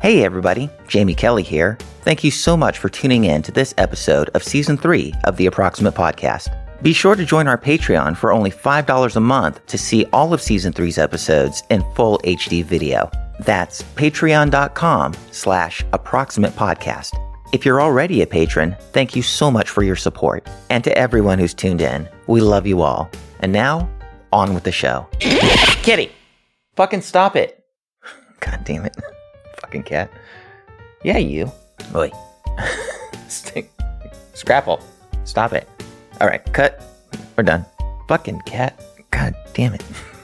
Hey everybody, Jamie Kelly here. Thank you so much for tuning in to this episode of Season 3 of the Approximate Podcast. Be sure to join our Patreon for only $5 a month to see all of Season 3's episodes in full HD video. That's patreon.com/approximate podcast. If you're already a patron, thank you so much for your support. And to everyone who's tuned in, we love you all. And now, on with the show. Kitty! Fucking stop it. God damn it. Fucking cat. Yeah, you. Oi. Scrapple. Stop it. Alright, cut. We're done. Fucking cat. God damn it.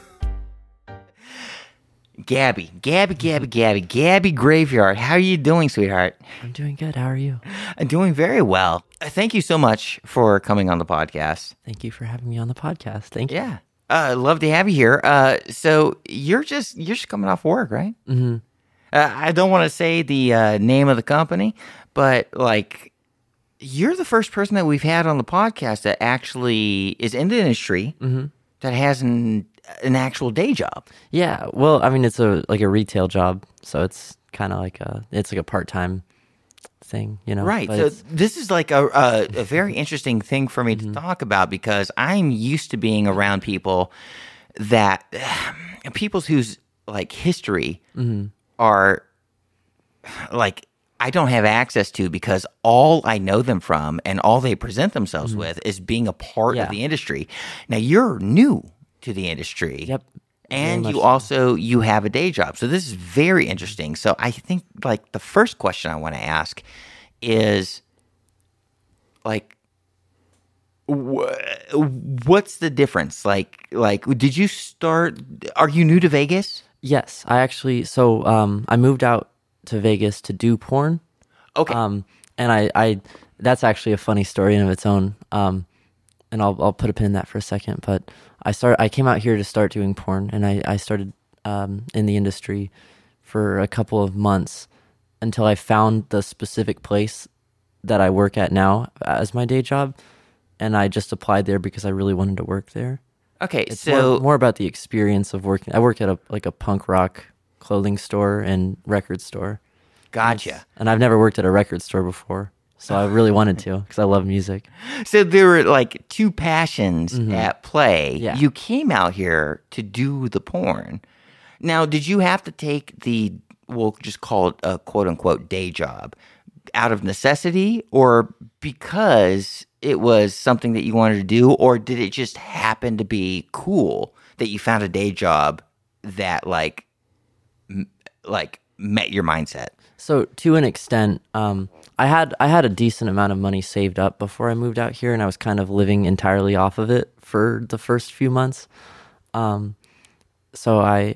Gabby Graveyard. How are you doing, sweetheart? I'm doing good. How are you? I'm doing very well. Thank you so much for coming on the podcast. Thank you for having me on the podcast. Thank you. Yeah. Love to have you here. So you're just coming off work, right? Mm-hmm. I don't want to say the name of the company, but like you're the first person that we've had on the podcast that actually is in the industry that has an actual day job. Yeah. Well, I mean, it's a retail job, so it's kind of like a part-time thing, you know. Right. But So this is like a very interesting thing for me to talk about because I'm used to being around people that people's whose like history are like I don't have access to because all I know them from and all they present themselves with is being a part of the industry. Now you're new to the industry. Yep. And you have a day job. So this is very interesting. So I think like the first question I want to ask is like what's the difference? Like did you start are you new to Vegas? yes, I actually. So I moved out to Vegas to do porn. Okay. And I that's actually a funny story in of its own. And I'll put a pin in that for a second. But I came out here to start doing porn, and I started in the industry for a couple of months until I found the specific place that I work at now as my day job, and I just applied there because I really wanted to work there. Okay, It's so more about the experience of working. I work at a punk rock clothing store and record store. gotcha. And I've never worked at a record store before, so I really wanted to because I love music. So there were like two passions at play. Yeah. You came out here to do the porn. Now, did you have to take we'll just call it a quote unquote day job out of necessity or because it was something that you wanted to do, or did it just happen to be cool that you found a day job that like met your mindset? So to an extent, I had a decent amount of money saved up before I moved out here, and I was kind of living entirely off of it for the first few months. So I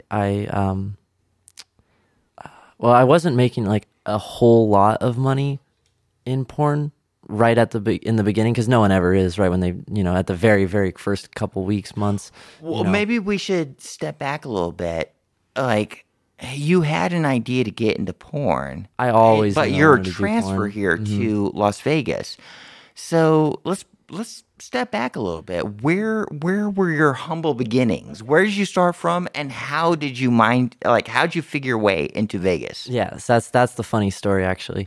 wasn't making like a whole lot of money in porn right in the beginning because no one ever is right when they at the very very first couple weeks months. Well, maybe we should step back a little bit. Like you had an idea to get into porn. I always but knew I you're a wanted to do transfer porn. here to Las Vegas. So let's step back a little bit. Where were your humble beginnings? Where did you start from, and how did you how'd you figure your way into Vegas? Yes, that's the funny story actually.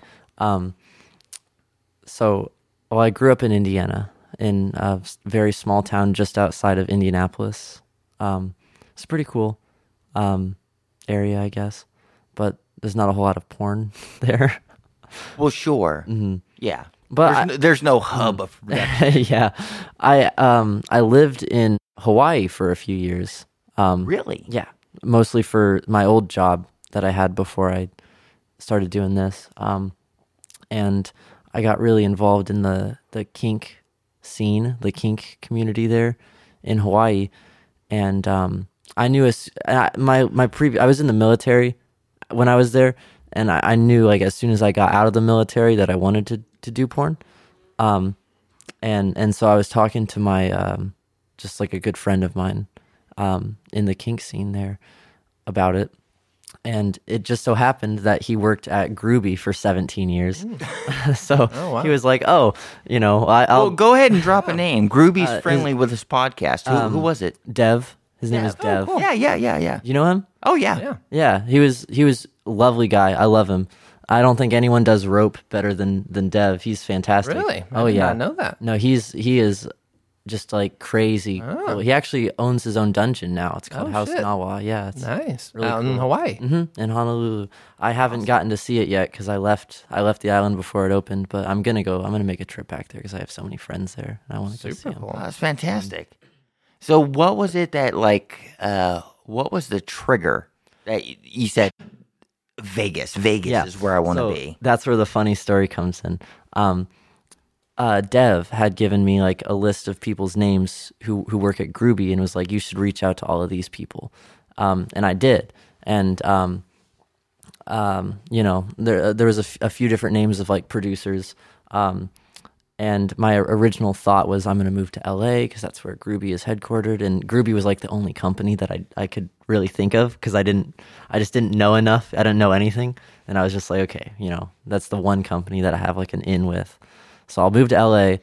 I grew up in Indiana, in a very small town just outside of Indianapolis. It's a pretty cool area, I guess, but there's not a whole lot of porn there. Well, sure, yeah, But there's no hub of production. yeah, I lived in Hawaii for a few years. Really? Yeah, mostly for my old job that I had before I started doing this. And I got really involved in the kink scene, the kink community there in Hawaii. And I knew I was in the military when I was there, and I knew like as soon as I got out of the military that I wanted to do porn. And so I was talking to my just like a good friend of mine in the kink scene there about it. And it just so happened that he worked at Groovy for 17 years. So he was like, "Oh, I'll Well, go ahead and drop a name. Groovy's friendly with his podcast. Who was it? Dev. His name is Dev. Cool. Yeah. You know him? Oh yeah. Yeah. Yeah, he was a lovely guy. I love him. I don't think anyone does rope better than Dev. He's fantastic. Really? Oh I did yeah. not know that. No, he is just like crazy. Cool. He actually owns his own dungeon now. It's called Oh, House shit. Nawa. Yeah, it's Nice. really Out in cool. Hawaii. in Honolulu. I haven't gotten to see it yet because I left the island before it opened. But I'm gonna go. I'm gonna make a trip back there because I have so many friends there, and I want to go see Super them. cool. Oh, that's fantastic. So what was it that what was the trigger that you said Vegas is where I want to So be? That's where the funny story comes in. Dev had given me like a list of people's names who work at Groovy and was like, you should reach out to all of these people. And I did. And, there was a few different names of like producers. And my original thought was I'm going to move to LA because that's where Groovy is headquartered. And Groovy was like the only company that I could really think of because I just didn't know enough. I didn't know anything. And I was just like, okay, that's the one company that I have like an in with. So I'll move to LA.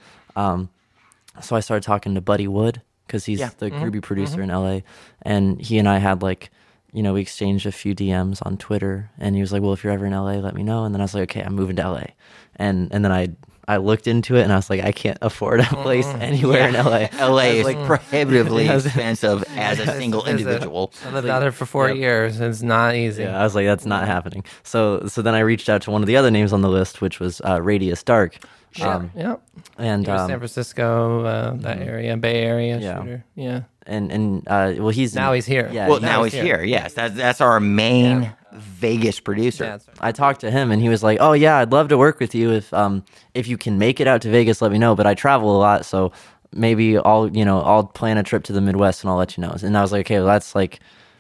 So I started talking to Buddy Wood because he's the Groovy producer in LA. And he and I had like, we exchanged a few DMs on Twitter. And he was like, well, if you're ever in LA, let me know. And then I was like, okay, I'm moving to LA. And then I looked into it and I was like, I can't afford a place anywhere in LA. LA is prohibitively expensive as a single individual. I lived out there for 4 years. It's not easy. Yeah, I was like, that's not happening. So then I reached out to one of the other names on the list, which was Radius Dark. Yeah. And San Francisco, that area, Bay Area shooter. Yeah. and well, he's here. Yeah, Well, now he's here. Yes, that's our main Vegas producer. Yeah, that's right. I talked to him and he was like, "Oh yeah, I'd love to work with you if you can make it out to Vegas. Let me know. But I travel a lot, so maybe I'll plan a trip to the Midwest and I'll let you know." And I was like, "Okay, well, that's like,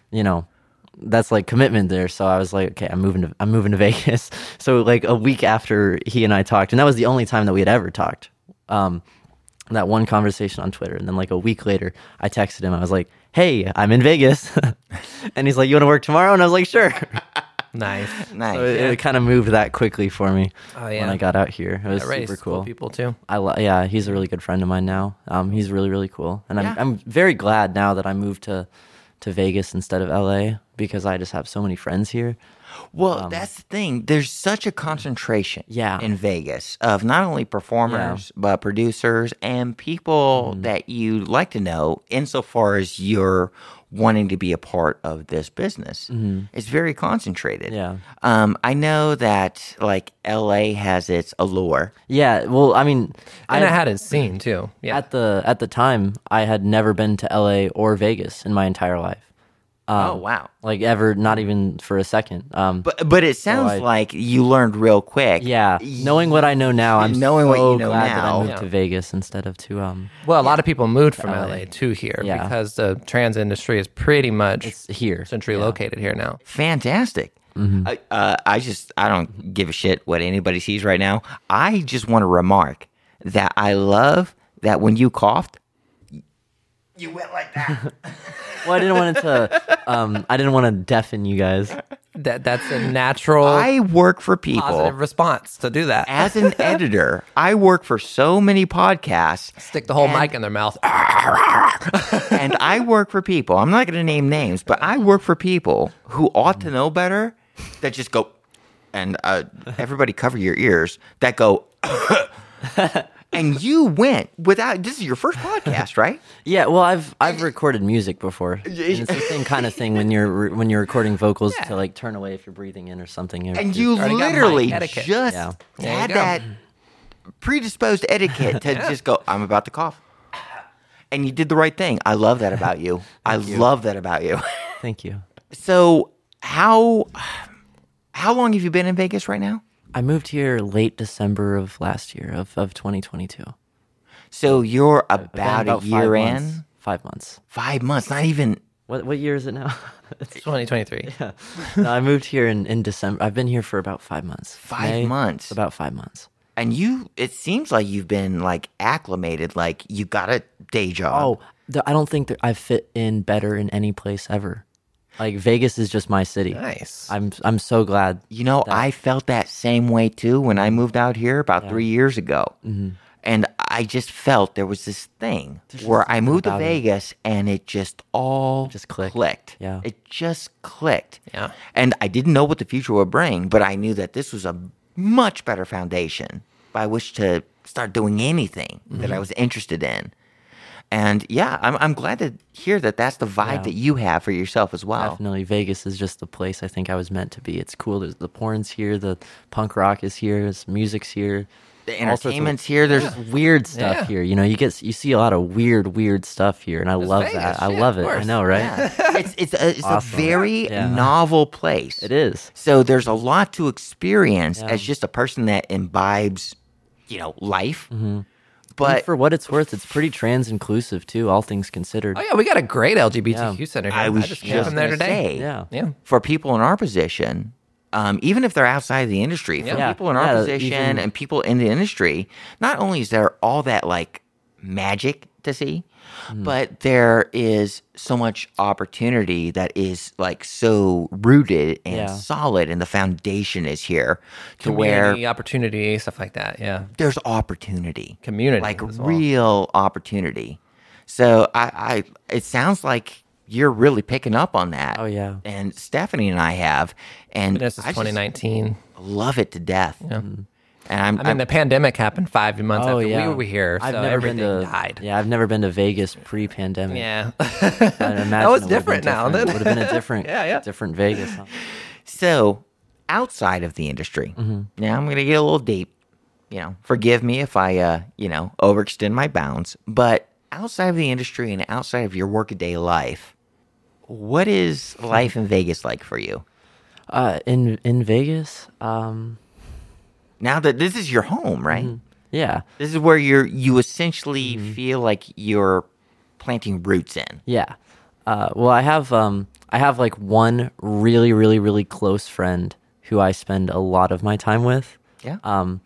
that's like commitment there." So I was like, "Okay, I'm moving to Vegas." So like a week after he and I talked, and that was the only time that we had ever talked. That one conversation on Twitter, and then like a week later, I texted him. I was like, "Hey, I'm in Vegas," and he's like, "You want to work tomorrow?" And I was like, "Sure." Nice. Nice. So it kind of moved that quickly for me Oh, yeah. when I got out here. It was Ray's super cool. people too. Yeah, he's a really good friend of mine now. He's really, really cool, and Yeah. I'm very glad now that I moved to Vegas instead of LA because I just have so many friends here. Well, that's the thing. There's such a concentration in Vegas of not only performers, but producers and people that you like to know insofar as you're wanting to be a part of this business. It's very concentrated. Yeah. I know that like LA has its allure. Yeah, well, I mean, And I had it seen too. Yeah. at the time I had never been to LA or Vegas in my entire life. Oh, wow. Like ever, not even for a second. But it sounds like you learned real quick. Yeah, knowing what I know now, I'm Knowing what so you know glad that now. I moved to Vegas instead of to Well, a lot of people moved from LA to here Yeah. because the trans industry is pretty much it's here. centrally located here now. Fantastic. I don't give a shit what anybody sees right now. I just want to remark that I love that when you coughed, you went like that. Well, I didn't want to deafen you guys. That's a natural I work for people. positive response to do that. As an editor, I work for so many podcasts. Stick the whole mic in their mouth. And I work for people. I'm not going to name names, but I work for people who ought to know better that just go, and everybody cover your ears, that go, and you went without, this is your first podcast, right? Yeah, well, I've recorded music before. And it's the same kind of thing when you're recording vocals to like turn away if you're breathing in or something. And you already got literally mic etiquette. just Yeah. had go. that predisposed etiquette to just go, I'm about to cough. And you did the right thing. I love that about you. I love that about you. Thank you. So how long have you been in Vegas right now? I moved here late December of last year of 2022. So you're Been about a 5 year months. in? 5 months. 5 months, not even. What year is it now? It's 2023. No, I moved here in December. I've been here for about 5 months. 5 months. About 5 months. And it seems like you've been like acclimated, like you got a day job. I don't think that I've fit in better in any place ever. Like Vegas is just my city. Nice. I'm so glad. I felt that same way too when I moved out here about 3 years ago. And I just felt there was this thing where I moved to Vegas and it just all clicked. Yeah. It just clicked. Yeah. And I didn't know what the future would bring, but I knew that this was a much better foundation by which to start doing anything that I was interested in. And yeah, I'm glad to hear that that's the vibe that you have for yourself as well. Definitely. Vegas is just the place I think I was meant to be. It's cool. There's the porn's here, the punk rock is here, the music's here. The entertainment's here. There's weird stuff here. You know, you see a lot of weird stuff here, and I love Vegas, that. I love it. I know, right? Yeah. It's Awesome. a very novel place. It is. So there's a lot to experience as just a person that imbibes, life. Mm-hmm. But And for what it's worth, it's pretty trans inclusive too, all things considered. Oh yeah, we got a great LGBTQ Yeah. center here. I was just came from there gonna today. say, Yeah. for people in our position, even if they're outside of the industry, for Yeah. people in our Yeah, position even- and people in the industry, not only is there all that like magic to see, but there is so much opportunity that is like so rooted and solid, and the foundation is here to where Community, opportunity, stuff like that. Yeah. there's opportunity, Community like as well. real opportunity. So it sounds like you're really picking up on that. Oh, yeah. And Stephanie and I have, and This is I just 2019. love it to death. Yeah. And I mean, the pandemic happened 5 months Oh after yeah, we were here, so everything died. Yeah, I've never been to Vegas pre-pandemic. Yeah. I imagine That was it would've been different now, different. then. It would have been a different, Yeah. different Vegas. Huh? So outside of the industry, Mm-hmm. now I'm going to get a little deep. Forgive me if I, overextend my bounds. But outside of the industry and outside of your workaday life, what is life in Vegas like for you? In Vegas, Now that this is your home, right? yeah, This is where you essentially feel like you're planting roots in. yeah. Well, I have like one really, really, really close friend who I spend a lot of my time with. Yeah.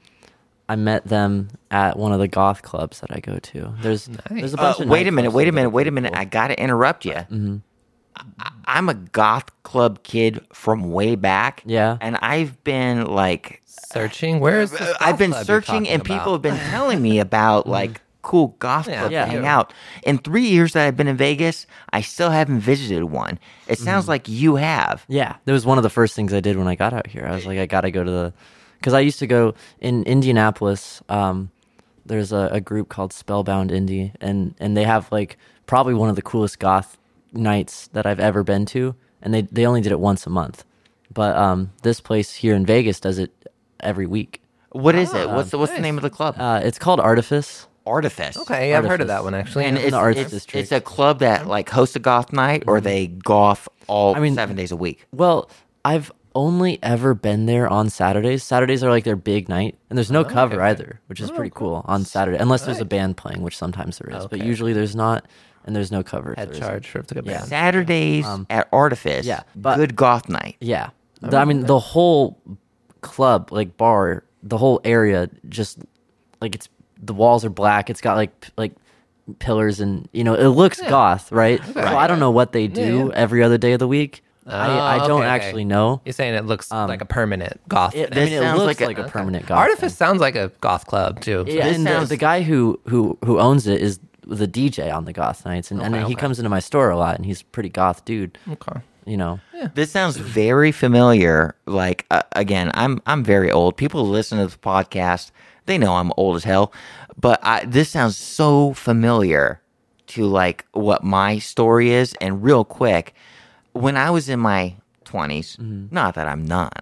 I met them at one of the goth clubs that I go to. There's a bunch of wait a nightclubs minute. that are I got to interrupt you. Mm-hmm. I'm a goth club kid from way back. Yeah. And I've been like, Searching. Where is this? I've been golf club you're searching talking and people about? have been telling me about like cool goth Yeah, clubs yeah. to hang out. In 3 years that I've been in Vegas, I still haven't visited one. It sounds like you have. Yeah, that was one of the first things I did when I got out here. I was like, I got to go to because I used to go in Indianapolis. There's a group called Spellbound Indie, and they have like probably one of the coolest goth nights that I've ever been to, and they only did it once a month. But this place here in Vegas does it every week. What is it? What's the name of the club? It's called Artifice. Artifice. Okay, yeah, I've heard of Artifice. that one actually. And in the Arts it's District. a club that like hosts a goth night, or they goth all 7 days a week. Well, I've only ever been there on Saturdays. Saturdays are like their big night, and there's no cover either, which is pretty cool on Saturday, unless there's a band playing, which sometimes there is, but usually there's not, and there's no cover. if Head there is. charge for the band. Saturdays at Artifice. yeah, but- good goth night. Yeah, I mean the whole club, like bar, the whole area, just like the walls are black. It's got like pillars, and it looks goth, right? So I don't know what they do every other day of the week. I don't actually know. You're saying it looks like a permanent goth. I This mean, it sounds looks like like a permanent goth. Artifice sounds like a goth club too. Yeah, This and sounds- the guy who owns it is the DJ on the goth nights, and he comes into my store a lot, and he's a pretty goth dude. Okay. This sounds very familiar. Like again, I'm very old. People who listen to the podcast, they know I'm old as hell. But this sounds so familiar to like what my story is. And real quick, when I was in my 20s, not that I'm not,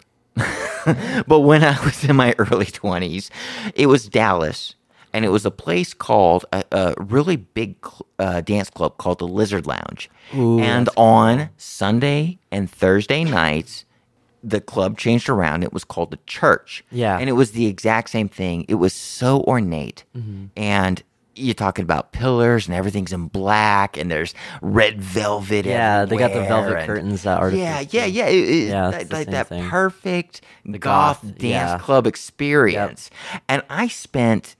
but when I was in my early 20s, it was Dallas. And it was a place called a really big dance club called the Lizard Lounge. And on Sunday and Thursday nights, the club changed around. It was called the Church. Yeah. And it was the exact same thing. It was so ornate. And you're talking about pillars and everything's in black and there's red velvet. Yeah, they got the everywhere velvet and- curtains that Artifice. Yeah. Yeah, it's Like the same that thing. perfect goth goth, dance yeah. club experience. And I spent,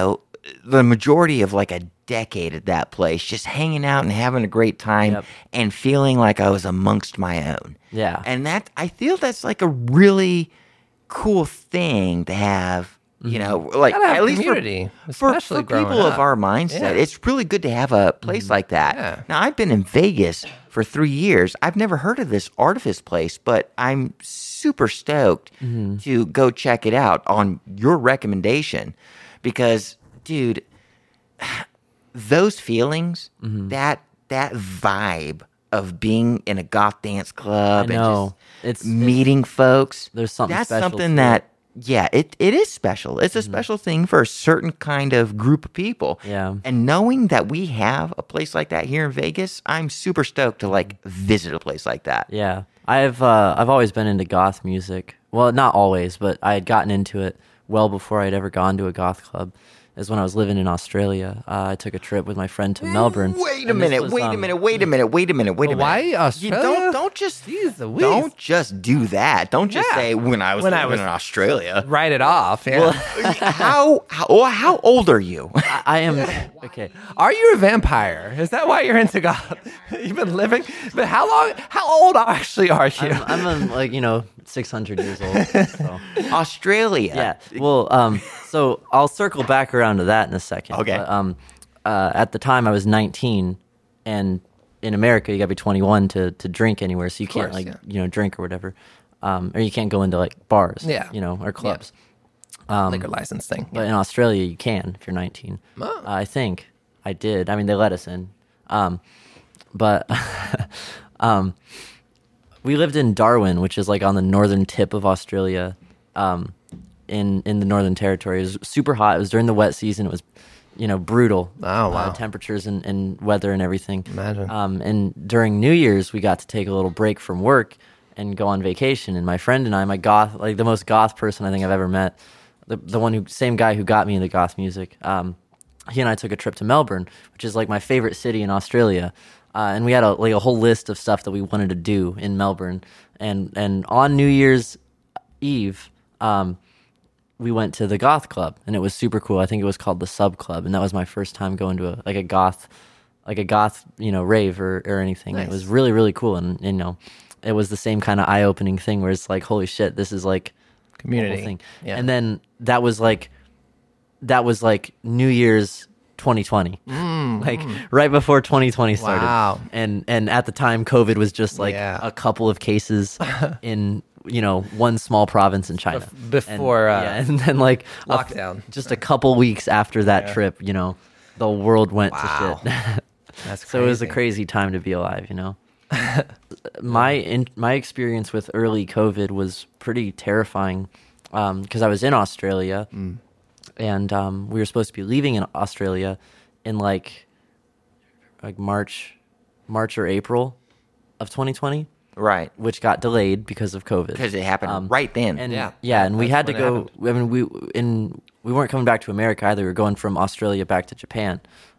the majority of like a decade at that place just hanging out and having a great time Yep. and feeling like I was amongst my own. Yeah. And I feel that's like a really cool thing to have You know, like Gotta have at least community, for especially people growing of up. our mindset, Yeah. it's really good to have a place like that. Yeah. Now, I've been in Vegas for 3 years. I've never heard of this Artifice place, but I'm super stoked to go check it out on your recommendation because, dude, those feelings, that vibe of being in a goth dance club I and know. just meeting folks. There's something That's special something to that, yeah, it is special. It's a special thing for a certain kind of group of people. Yeah. And knowing that we have a place like that here in Vegas, I'm super stoked to like visit a place like that. Yeah, I've always been into goth music. Well, not always, but I had gotten into it well before I'd ever gone to a goth club. Is when I was living in Australia. I took a trip with my friend to Melbourne. Wait a and this minute, was, wait a minute, wait a minute, wait a minute, wait a minute. Why Australia? Don't just Jeez Louise. don't just do that. Don't just Yeah. say when I was living in Australia. Write it off. Yeah. How old are you? I am okay. Are you a vampire? Is that why you're into God? You've been living, but how old actually are you? I'm like 600 years old. So. Australia. Yeah. Well, so I'll circle back around to that in a second. Okay. But, at the time, I was 19, and in America, you got to be 21 to drink anywhere. So you can't course, drink or whatever, or you can't go into like bars. Yeah. Or clubs. Liquor license thing. But in Australia, you can if you're 19. Oh. I think I did. I mean, they let us in. But we lived in Darwin, which is like on the northern tip of Australia, in the Northern Territory. It was super hot. It was during the wet season. It was, brutal. Oh, wow. Temperatures and weather and everything. Imagine. And during New Year's, we got to take a little break from work and go on vacation. And my friend and I, the most goth person I think I've ever met, same guy who got me into goth music. He and I took a trip to Melbourne, which is like my favorite city in Australia. And we had a whole list of stuff that we wanted to do in Melbourne. And on New Year's Eve, we went to the goth club, and it was super cool. I think it was called the Sub Club, and that was my first time going to a goth rave or anything. Nice. It was really, really cool, and it was the same kind of eye-opening thing where it's like, holy shit, this is like Community. a whole thing. Yeah. And then that was like New Year's 2020, like right before 2020 started. Wow. And at the time, COVID was just like Yeah. a couple of cases in one small province in China. Before, and then like lockdown. just a couple weeks after that trip, the world went Wow. to shit. That's So it was a crazy. crazy time to be alive, My experience with early COVID was pretty terrifying because I was in Australia and we were supposed to be leaving in Australia in like March or April of 2020, Right. which got delayed because of COVID. Because it happened right then. And Yeah. and we That's had to when it go. I mean, we weren't coming back to America either. We were going from Australia back to Japan,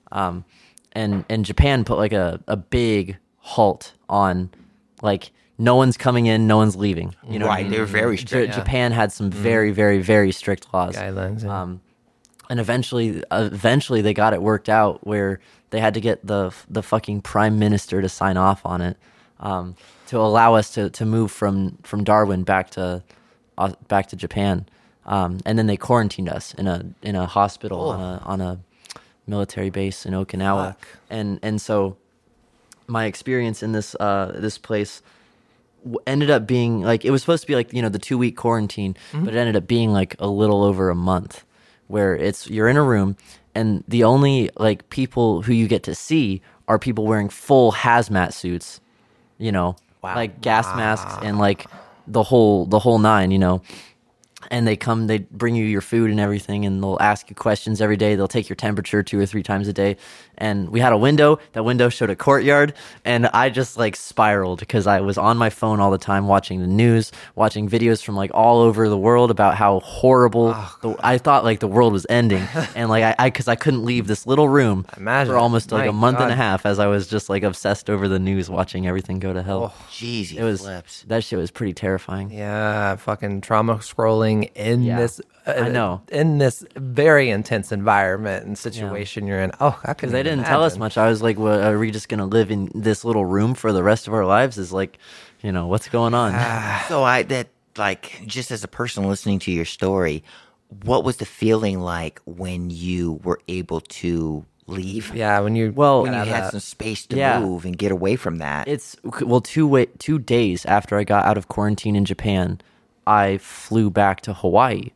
and Japan put like a big halt on like no one's coming in, no one's leaving. You know, what I Right, mean? they were very strict. Japan had some very, very, very strict laws. Guidelines. Yeah. And eventually they got it worked out where they had to get the fucking prime minister to sign off on it to allow us to move from Darwin back to Japan, and then they quarantined us in a hospital on a military base in Okinawa. Fuck. And so my experience in this place ended up being like, it was supposed to be like the 2-week quarantine, but it ended up being like a little over a month, where you're in a room and the only like people who you get to see are people wearing full hazmat suits, like gas masks and like the whole nine, and they bring you your food and everything, and they'll ask you questions every day. They'll take your temperature 2 or 3 times a day. And we had a window. That window showed a courtyard, and I just like spiraled because I was on my phone all the time watching the news, watching videos from like all over the world about how horrible I thought like the world was ending. And like because I couldn't leave this little room Imagine. for almost like My a month and a God. half as I was just like obsessed over the news, watching everything go to hell. Jeez, It was flips. that shit was pretty terrifying. Yeah, fucking trauma scrolling in Yeah. this. I know. In this very intense environment and situation you're in. Oh, Because they didn't tell us much. I was like, well, are we just going to live in this little room for the rest of our lives? Is like, what's going on? So just as a person listening to your story, what was the feeling like when you were able to leave? Yeah, when you Well, When get you out of had that. some space to Yeah. move and get away from that. It's well, 2 days after I got out of quarantine in Japan, I flew back to Hawaii.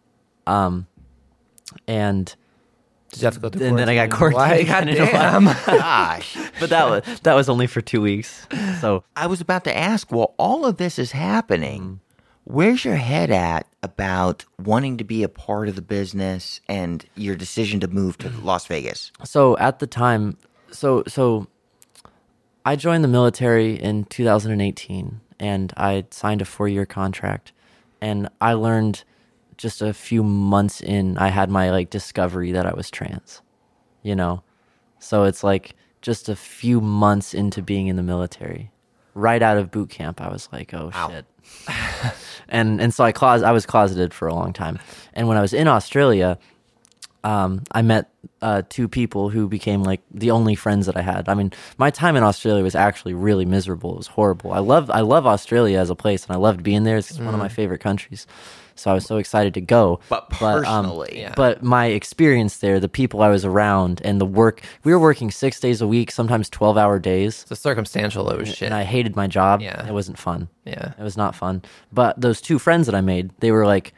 And Did you have to go through and then I got Why? quarantined. God damn. Gosh. But that was only for 2 weeks. So I was about to ask, well, all of this is happening. Mm-hmm. Where's your head at about wanting to be a part of the business and your decision to move to Las Vegas? So at the time, so I joined the military in 2018, and I signed a 4-year contract, and I learned just a few months in, I had my like discovery that I was trans, you know. So it's like just a few months into being in the military, right out of boot camp, I was like, oh shit. and so I was closeted for a long time, and when I was in Australia, I met 2 people who became like the only friends that I had. I mean, my time in Australia was actually really miserable. It was horrible. I love Australia as a place, and I loved being there. It's one of my favorite countries. So I was so excited to go. But personally, yeah. But my experience there, the people I was around, and the work, we were working 6 days a week, sometimes 12-hour days. The circumstantial, it was shit. And I hated my job. Yeah. It wasn't fun. Yeah. It was not fun. But those 2 friends that I made, they were like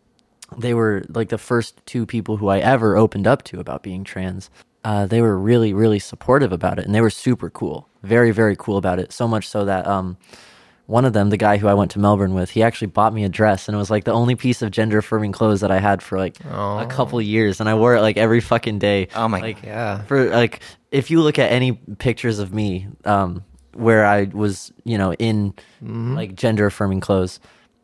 the first 2 people who I ever opened up to about being trans. They were really, really supportive about it, and they were super cool. Very, very cool about it. So much so that one of them, the guy who I went to Melbourne with, he actually bought me a dress, and it was like the only piece of gender affirming clothes that I had for like a couple years, and I wore it like every fucking day. Oh my like, Yeah. For like, if you look at any pictures of me, where I was, you know, in like gender affirming clothes,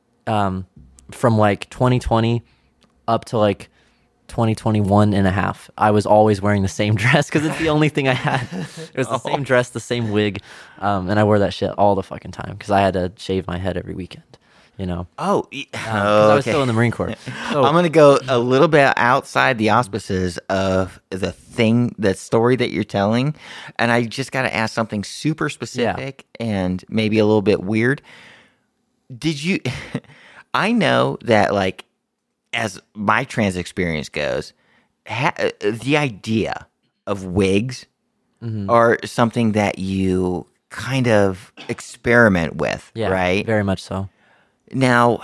from like 2020 up to like 2021 and a half, I was always wearing the same dress because it's the only thing I had. It was the same dress, the same wig, and I wore that shit all the fucking time because I had to shave my head every weekend, you know. I was still in the Marine Corps. So, I'm going to go a little bit outside the auspices of the story that you're telling. And I just got to ask something super specific and maybe a little bit weird. Did you, I know that like, as my trans experience goes, the idea of wigs are something that you kind of experiment with, yeah, right? very much so. Now,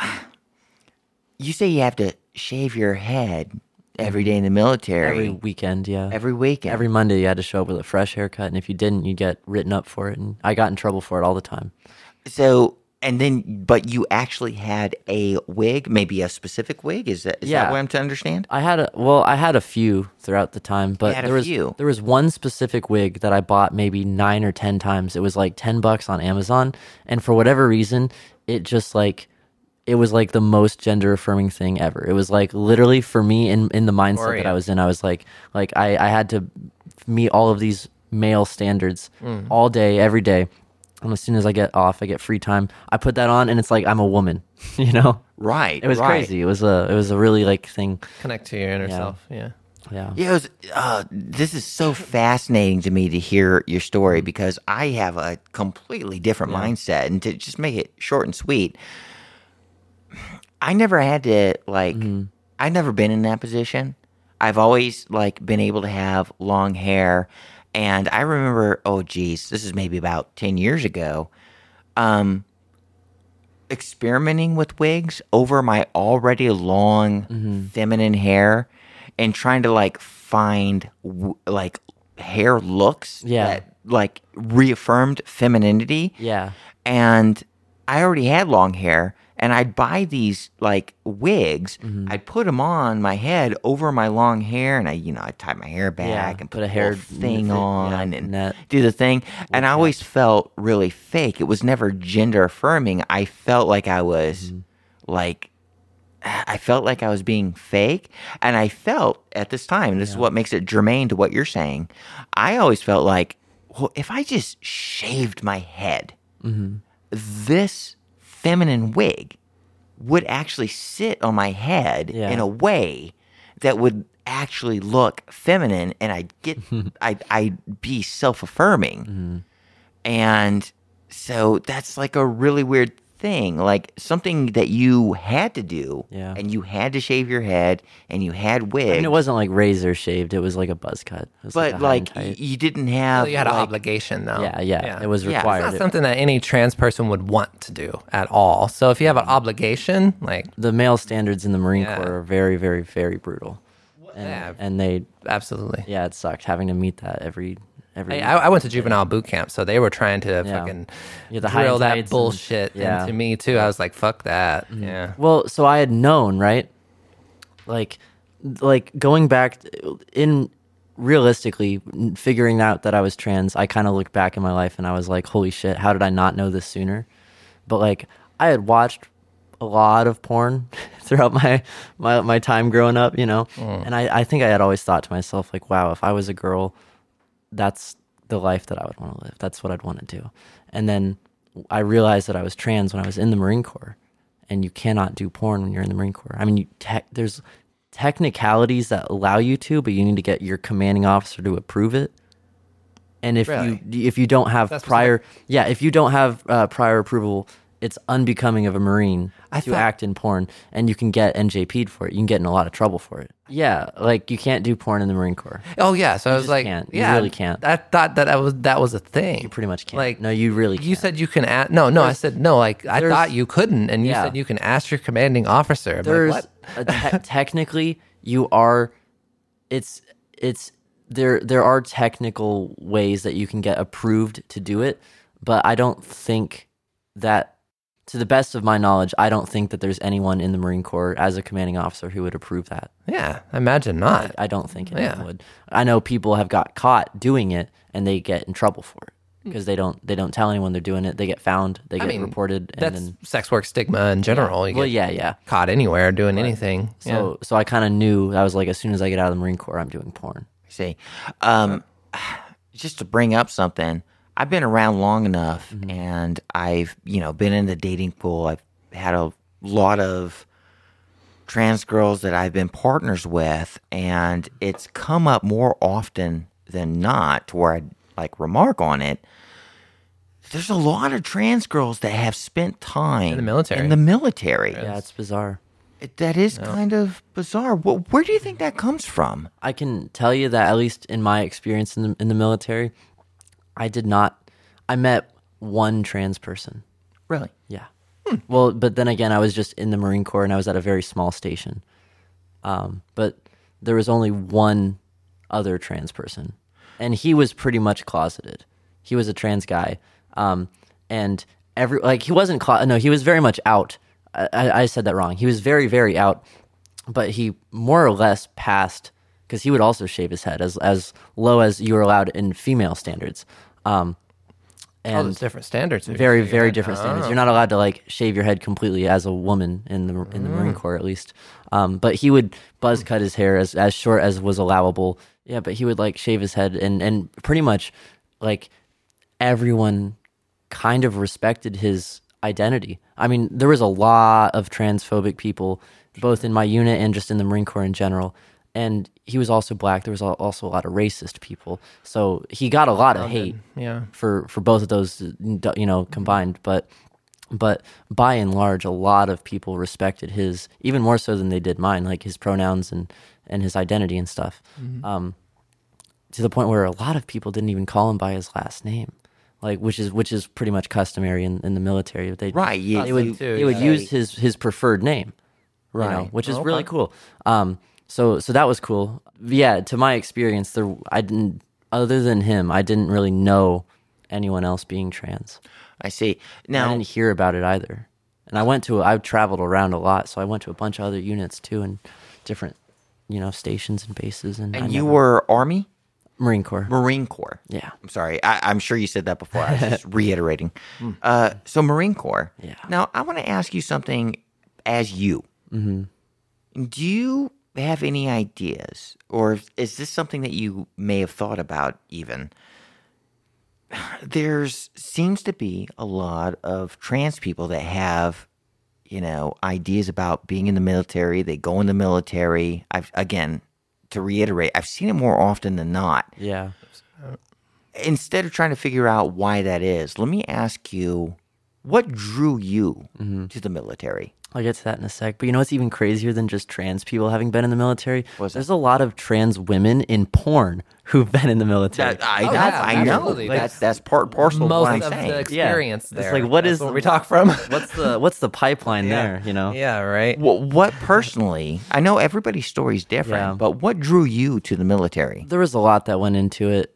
you say you have to shave your head every day in the military. Every weekend, yeah. Every weekend. Every Monday, you had to show up with a fresh haircut, and if you didn't, you'd get written up for it. And I got in trouble for it all the time. So, and then, but you actually had a wig, maybe a specific wig? Is that Yeah. what I'm to understand? I had a few throughout the time, but had a there was few. there was one specific wig that I bought maybe 9 or 10 times. It was like $10 on Amazon, and for whatever reason, it just like it was like the most gender affirming thing ever. It was like literally for me in the mindset that I was in, I was like I had to meet all of these male standards all day, every day. And as soon as I get off, I get free time, I put that on, and it's like I'm a woman, you know? Right. It was crazy. It was a really like thing. Connect to your inner self. Yeah. Yeah. Yeah, this is so fascinating to me to hear your story because I have a completely different mindset. And to just make it short and sweet, I never had to like, I've never been in that position. I've always like been able to have long hair. And I remember, oh geez, this is maybe about 10 years ago, experimenting with wigs over my already long feminine hair and trying to like find like hair looks that like reaffirmed femininity. Yeah. And I already had long hair, and I'd buy these like wigs. I'd put them on my head over my long hair, and I'd tie my hair back and put a hair thing on and do the thing. And I always felt really fake. It was never gender affirming. I felt like I was I felt like I was being fake. And I felt at this time, and this is what makes it germane to what you're saying, I always felt like, well, if I just shaved my head, this feminine wig would actually sit on my head in a way that would actually look feminine, and I'd be self-affirming. And so that's like a really weird thing, like something that you had to do, Yeah. and you had to shave your head, and you had wigs. I mean, it wasn't like razor shaved. It was like a buzz cut. It was but a high like and tight. you didn't have. You had an like, obligation, though. Yeah. It was Yeah. It's It's required. not something that any trans person would want to do at all. So if you have an obligation, like, The male standards in the Marine Yeah. Corps are very, very, very brutal. And, Yeah. and they, absolutely. yeah, it sucked having to meet that every. I went to juvenile boot camp, so they were trying to fucking Yeah, the high drill and that tights and- bullshit yeah. into me too. I was like, fuck that. Yeah. Well, so I had known, right? Like going back in realistically figuring out that I was trans, I kind of looked back in my life and I was like, holy shit, how did I not know this sooner? But like I had watched a lot of porn throughout my time growing up, you know? And I think I had always thought to myself, like, wow, if I was a girl, that's the life that I would want to live. That's what I'd want to do. And then I realized that I was trans when I was in the Marine Corps, and you cannot do porn when you're in the Marine Corps. I mean, there's technicalities that allow you to, but you need to get your commanding officer to approve it. And if Really? you don't have That's prior, if you don't have prior approval, it's unbecoming of a Marine to act in porn, and you can get NJP'd for it. You can get in a lot of trouble for it. Yeah, like you can't do porn in the Marine Corps. Oh yeah. So I was just like, can't. You yeah, really can't. I thought that was a thing. You pretty much can't. Like, no, you really can't. You said you can ask. No, I said no. Like I thought you couldn't, and you Yeah. said you can ask your commanding officer. I'm There's like, what? technically you are. It's there are technical ways that you can get approved to do it, but I don't think that, to the best of my knowledge, I don't think that there's anyone in the Marine Corps as a commanding officer who would approve that. Yeah, I imagine not. I don't think anyone Yeah. would. I know people have got caught doing it and they get in trouble for it because they don't tell anyone they're doing it. They get found, they get reported, and That's then sex work stigma in general. You well, get yeah. caught anywhere doing anything. So I kind of knew. I was like, as soon as I get out of the Marine Corps, I'm doing porn. See, just to bring up something, I've been around long enough, and I've been in the dating pool. I've had a lot of trans girls that I've been partners with, and it's come up more often than not to where I like remark on it. There's a lot of trans girls that have spent time In the military. In the military. Yeah, it's bizarre. That is kind of bizarre. Where do you think that comes from? I can tell you that, at least in my experience in the military, I met one trans person. Really? Yeah. Well, but then again, I was just in the Marine Corps and I was at a very small station. But there was only one other trans person, and he was pretty much closeted. He was a trans guy. And he wasn't, he was very much out. I said that wrong. He was very, very out, but he more or less passed, because he would also shave his head as low as you were allowed in female standards. And And different standards. very, very different standards. You're not allowed to like shave your head completely as a woman in the Marine Corps, at least. But he would buzz cut his hair as short as was allowable. Yeah, but he would like shave his head, and pretty much like everyone kind of respected his identity. I mean, there was a lot of transphobic people, both in my unit and just in the Marine Corps in general. And he was also black. There was also a lot of racist people. So he got a lot of hate for both of those, combined. But by and large, a lot of people respected his, even more so than they did mine, like his pronouns and his identity and stuff. To the point where a lot of people didn't even call him by his last name, like which is pretty much customary in the military. They would use his preferred name, Right. which is really cool. So that was cool. Yeah, to my experience, I didn't, other than him, I didn't really know anyone else being trans. I see. I Now, didn't hear about it either. And I traveled around a lot, so I went to a bunch of other units too, and different, stations and bases. And you were Army? Marine Corps. Marine Corps. Yeah. I'm sorry. I'm sure you said that before. I was just reiterating. So Marine Corps. Yeah. Now, I want to ask you something as you. Mm-hmm. Do you have any ideas, or is this something that you may have thought about even? Seems to be a lot of trans people that have, ideas about being in the military. They go in the military. To reiterate, I've seen it more often than not. Yeah. Instead of trying to figure out why that is, let me ask you, what drew you to the military? I'll get to that in a sec. But you know what's even crazier than just trans people having been in the military? There's a lot of trans women in porn who've been in the military. I know. Absolutely. That's part and parcel of what I'm Most of saying. the experience It's there. like, what That's is where the- we talk from? What's the pipeline there? You know? Yeah, right. What personally, I know everybody's story is different, Yeah. but what drew you to the military? There was a lot that went into it.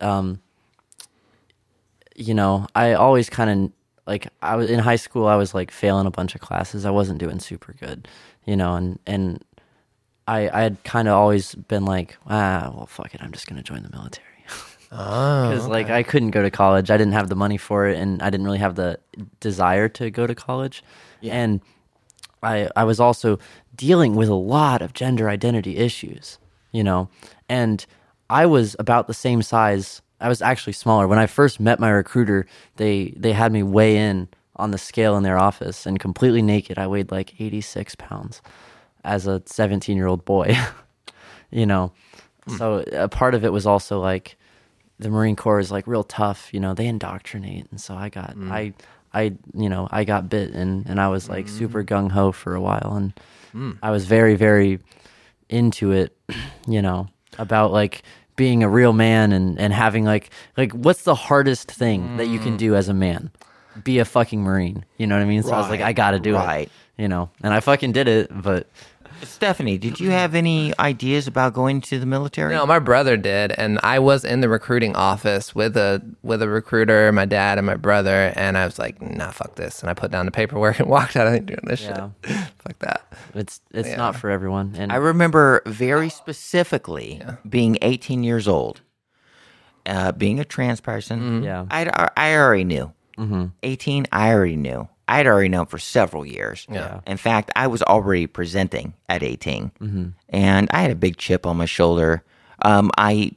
You know, I always kind of like I was in high school. I was like failing a bunch of classes. I wasn't doing super good, you know, and I had kind of always been like, well, fuck it, I'm just gonna join the military. Because like I couldn't go to college. I didn't have the money for it, and I didn't really have the desire to go to college. And I was also dealing with a lot of gender identity issues, you know, and I was about the same size. I was actually smaller. When I first met my recruiter, they had me weigh in on the scale in their office, and completely naked, I weighed like 86 pounds as a 17-year-old boy, you know. So a part of it was also like the Marine Corps is like real tough, you know, they indoctrinate. And so I got, I got bit and I was like super gung ho for a while. And I was very, very into it, you know, about like being a real man and having like what's the hardest thing that you can do as a man? Be a fucking Marine. You know what I mean? So I was like, I gotta do it. You know, and I fucking did it, but Stephanie, did you have any ideas about going to the military? No, my brother did, and I was in the recruiting office with a recruiter, my dad and my brother, and I was like, nah, fuck this, and I put down the paperwork and walked out. I ain't doing this shit. Fuck that. it's not for everyone. And I remember very specifically being 18 years old, being a trans person. Yeah. I already knew. 18, I already knew. I'd already known for several years. Yeah. In fact, I was already presenting at 18, and I had a big chip on my shoulder. I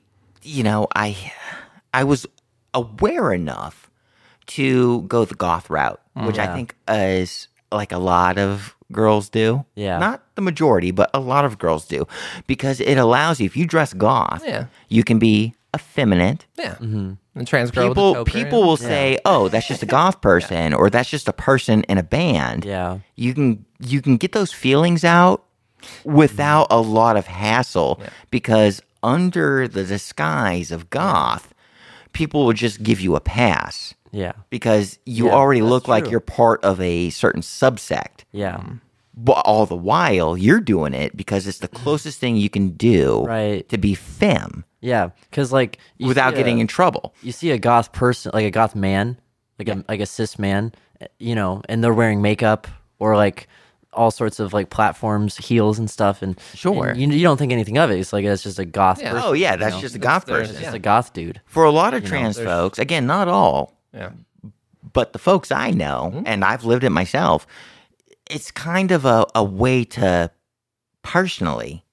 was aware enough to go the goth route, which I think is like a lot of girls do. Yeah. Not the majority, but a lot of girls do, because it allows you, if you dress goth, you can be effeminate. Yeah. And trans girl with a choker. People will say, "Oh, that's just a goth person," or "That's just a person in a band." Yeah. You can get those feelings out without a lot of hassle, because under the disguise of goth, people will just give you a pass. Yeah. Because you Yeah, already that's look like true. you're part of a certain subsect. Yeah. But all the while, you're doing it because it's the closest thing you can do Right. to be femme Yeah. Because like without getting in trouble. you see a goth person, like a goth man, like a cis man, you know, and they're wearing makeup or like all sorts of like platforms, heels and stuff, and Sure. and you don't think anything of it. It's like it's just a goth person. Oh, yeah, you that's know? just a goth there's- person. It's just a goth dude. For a lot of trans folks, again, not all, Yeah. but the folks I know, and I've lived it myself, it's kind of a way to personally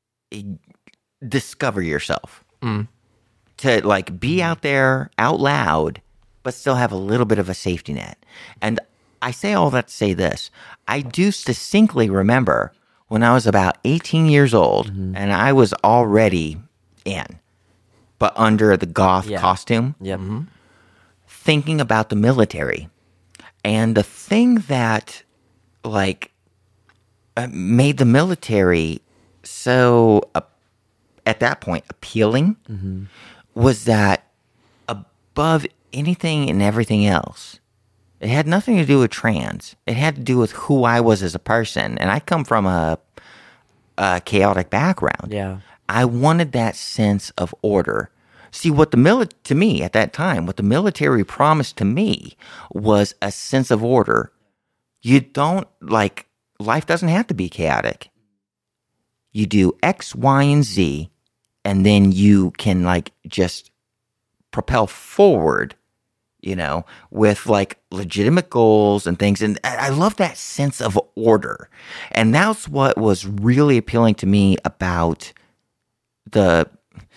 discover yourself. To like be out there out loud, but still have a little bit of a safety net. And I say all that to say this. I do distinctly remember when I was about 18 years old and I was already in, but under the goth costume, Yep. thinking about the military. And the thing that like made the military so at that point appealing was that above anything and everything else, it had nothing to do with trans. It had to do with who I was as a person. And I come from a chaotic background. Yeah. I wanted that sense of order. See, what to me at that time, what the military promised to me was a sense of order. You don't, like, life doesn't have to be chaotic. You do X, Y, and Z, and then you can, like, just propel forward, you know, with, like, legitimate goals and things. And I love that sense of order. And that's what was really appealing to me about the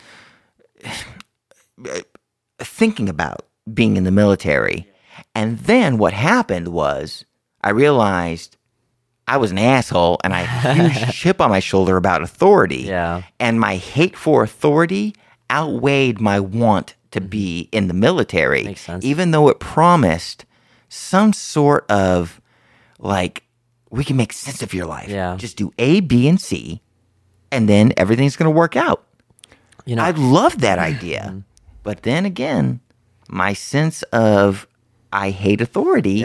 thinking about being in the military. And then what happened was I realized I was an asshole and I had a huge chip on my shoulder about authority. Yeah. And my hate for authority outweighed my want to be in the military. Makes sense. Even though it promised some sort of like, we can make sense of your life. Yeah. Just do A, B, and C, and then everything's going to work out. You know, I love that idea. But then again, my sense of I hate authority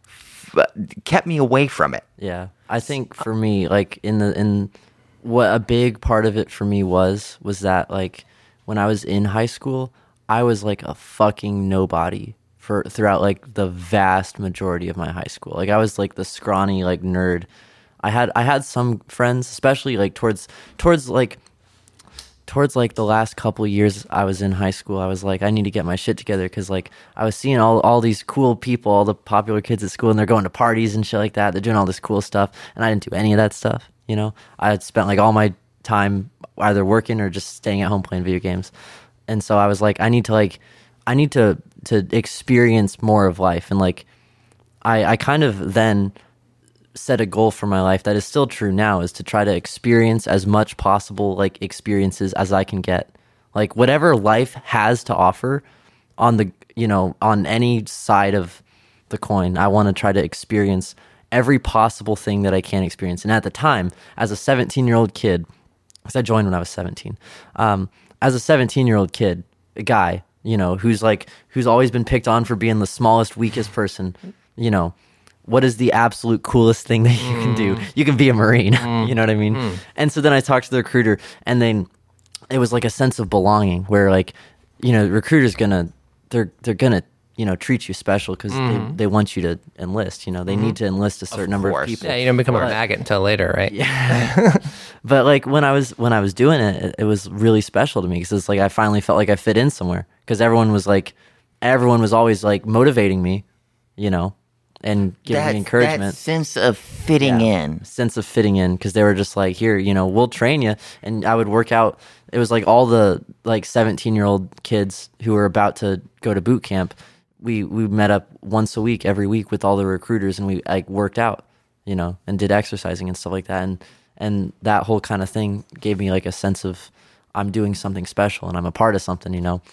kept me away from it. Yeah. I think for me, like in what a big part of it for me was that like when I was in high school, I was like a fucking nobody throughout like the vast majority of my high school. Like I was like the scrawny like nerd. I had some friends, especially like towards like the last couple years I was in high school. I was like, I need to get my shit together because like I was seeing all these cool people, all the popular kids at school, and they're going to parties and shit like that. They're doing all this cool stuff, and I didn't do any of that stuff. You know, I had spent like all my time either working or just staying at home playing video games. And so I was like, I need to experience more of life. And like, I kind of then set a goal for my life that is still true now, is to try to experience as much possible like experiences as I can get. Like whatever life has to offer on the, you know, on any side of the coin, I want to try to experience every possible thing that I can experience. And at the time, as a 17-year-old kid, because I joined when I was 17, as a 17-year-old kid, a guy, you know, who's always been picked on for being the smallest, weakest person, you know, what is the absolute coolest thing that you can do? You can be a Marine, you know what I mean? And so then I talked to the recruiter, and then it was like a sense of belonging where like, you know, the recruiter's they're gonna, you know, treat you special because they want you to enlist, you know, they need to enlist a certain number of people. Yeah, you don't become a maggot until later, right? Yeah. But like when I was doing it, it was really special to me because it's like I finally felt like I fit in somewhere because everyone was always like motivating me, you know, and giving me encouragement. That sense of fitting in. Sense of fitting in because they were just like, here, you know, we'll train you. And I would work out. It was like all the like 17-year-old kids who were about to go to boot camp. We met up once a week, every week with all the recruiters, and we like worked out, you know, and did exercising and stuff like that. And that whole kind of thing gave me like a sense of I'm doing something special and I'm a part of something, you know.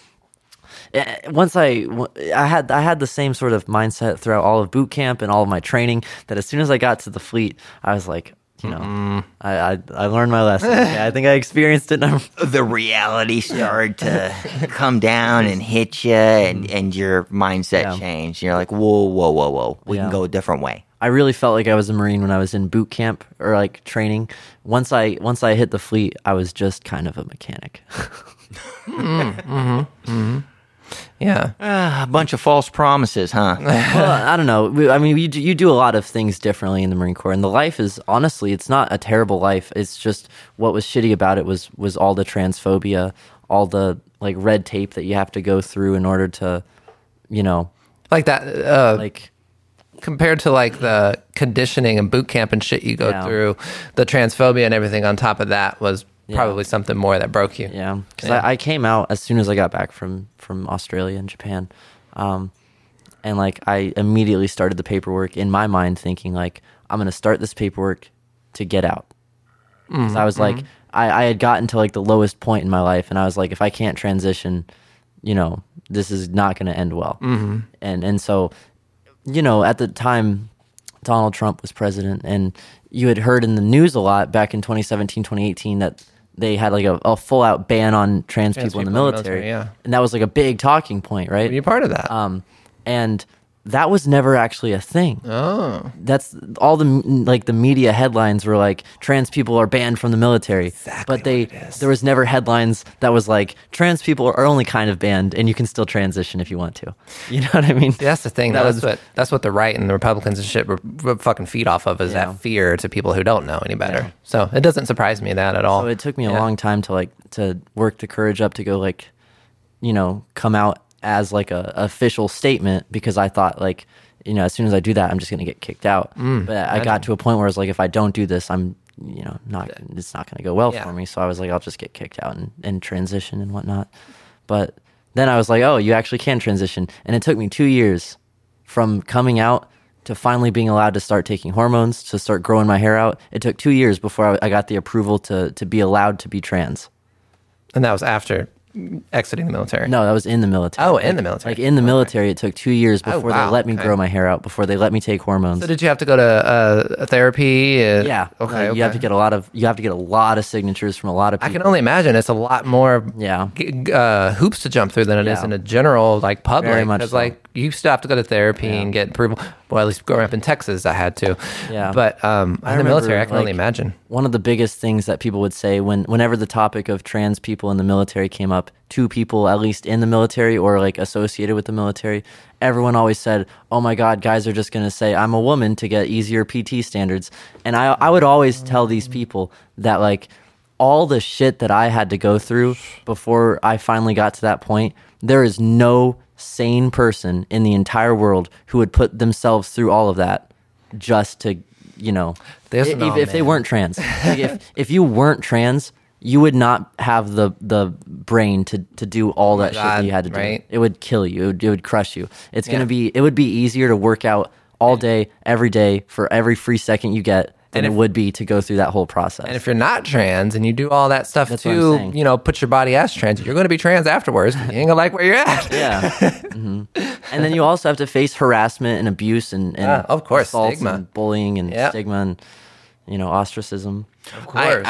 Once I had the same sort of mindset throughout all of boot camp and all of my training that as soon as I got to the fleet, I was like, you know, I learned my lesson. Okay, I think I experienced it. The reality started to come down and hit you, and your mindset changed. You're like, whoa. We can go a different way. I really felt like I was a Marine when I was in boot camp or like training. Once I hit the fleet, I was just kind of a mechanic. Yeah. A bunch of false promises, huh? Well, I don't know. I mean, you do a lot of things differently in the Marine Corps, and the life is, honestly, it's not a terrible life. It's just what was shitty about it was all the transphobia, all the like red tape that you have to go through in order to, you know, like that. like compared to like the conditioning and boot camp and shit you go through, the transphobia and everything on top of that was probably something more that broke you. Yeah, because I came out as soon as I got back from Australia and Japan, and like I immediately started the paperwork in my mind, thinking like I'm gonna start this paperwork to get out. Because I was like, I had gotten to like the lowest point in my life, and I was like, if I can't transition, you know, this is not gonna end well. And so, you know, at the time, Donald Trump was president, and you had heard in the news a lot back in 2017, 2018 that they had like a full out ban on trans people in the military. Yeah. And that was like a big talking point, right? You're part of that. And that was never actually a thing. Oh. That's all the like the media headlines were like trans people are banned from the military. Exactly. But there was never headlines that was like trans people are only kind of banned and you can still transition if you want to. You know what I mean? That's the thing. That's what the right and the Republicans and shit were fucking feed off of is that fear to people who don't know any better. Yeah. So it doesn't surprise me that at all. So it took me a long time to work the courage up to go like, you know, come out as like a official statement because I thought like, you know, as soon as I do that, I'm just going to get kicked out. But I got to a point where I was like, if I don't do this, I'm, you know, it's not going to go well for me. So I was like, I'll just get kicked out and transition and whatnot. But then I was like, oh, you actually can transition. And it took me 2 years from coming out to finally being allowed to start taking hormones, to start growing my hair out. It took 2 years before I got the approval to be allowed to be trans. And that was after exiting the military? No, that was in the military. Oh, in the military. Like in the military, it took 2 years before wow, they let me okay. grow my hair out, before they let me take hormones. So did you have to go to a therapy? Yeah. Okay. You have to get a lot of signatures from a lot of I people. can only imagine it's a lot more Yeah. hoops to jump through than it is Yeah. in a general like public. Very much Because so. like you still have to go to therapy and get approval. Well, at least growing up in Texas, I had to. Yeah. But in the military, I can only like, imagine. One of the biggest things that people would say whenever the topic of trans people in the military came up, to people at least in the military or like associated with the military, everyone always said, "Oh my God, guys are just going to say I'm a woman to get easier PT standards." And I would always tell these people that like all the shit that I had to go through before I finally got to that point, there is no sane person in the entire world who would put themselves through all of that just to, you know, if they weren't trans. Like if you weren't trans, you would not have the brain to do all that shit that you had to do. Right. It would kill you. It would crush you. It would be easier to work out all day, every day, for every free second you get than it would be to go through that whole process. And if you're not trans and you do all that stuff That's what I'm to, saying. you know, put your body as trans, you're going to be trans afterwards. You ain't going to like where you're at. Yeah. And then you also have to face harassment and abuse and of course, assaults stigma. and bullying and Yep. stigma and, you know, ostracism. Of course.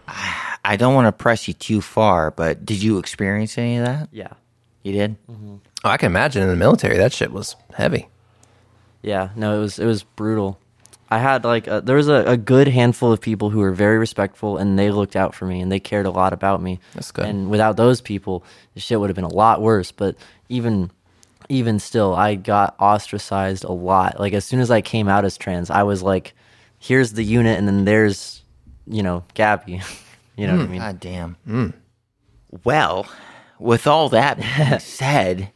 I don't want to press you too far, but did you experience any of that? Yeah. You did? Oh, I can imagine in the military, that shit was heavy. Yeah, no, it was brutal. I had like there was a good handful of people who were very respectful and they looked out for me and they cared a lot about me. That's good. And without those people, the shit would have been a lot worse. But even still, I got ostracized a lot. Like as soon as I came out as trans, I was like, "Here's the unit, and then there's, you know, Gabby." You know what I mean? God damn. Well, with all that being said,